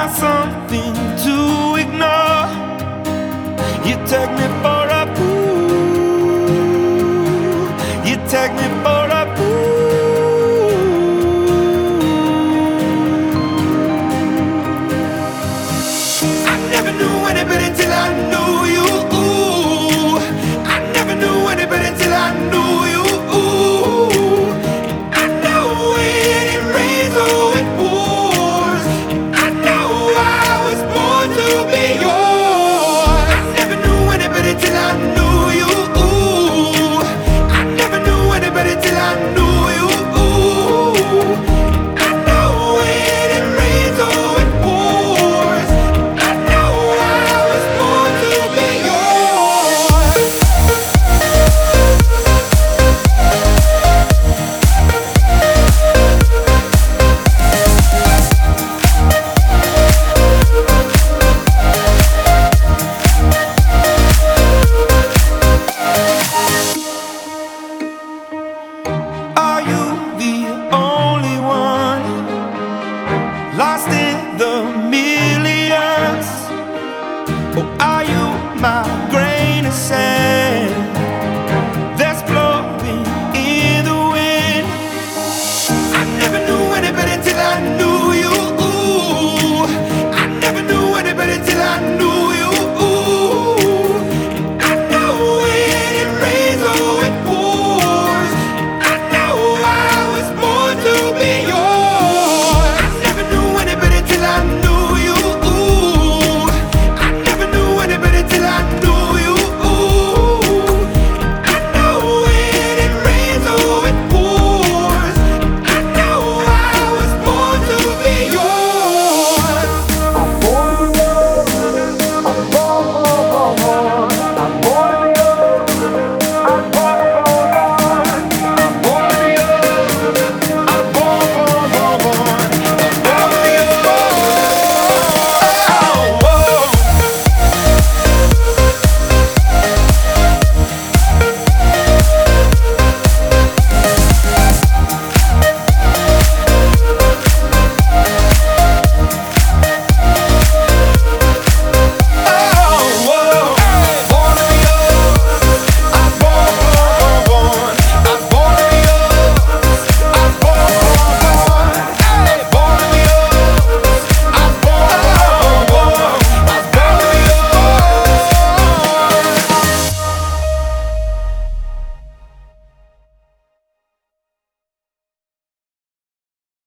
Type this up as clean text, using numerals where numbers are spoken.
not something to ignore. You take me for a fool. You take me for a fool. I never knew any better till I knew you. I never knew any better till I knew you. I know when it rains or it pours. I know I was born to be yours. I never knew any better till I knew you. I never knew any better till I knew you. I know when it rains or it pours. I know I was born to be yours. Are you the only one lost in the millions? Or are you my grain of sand?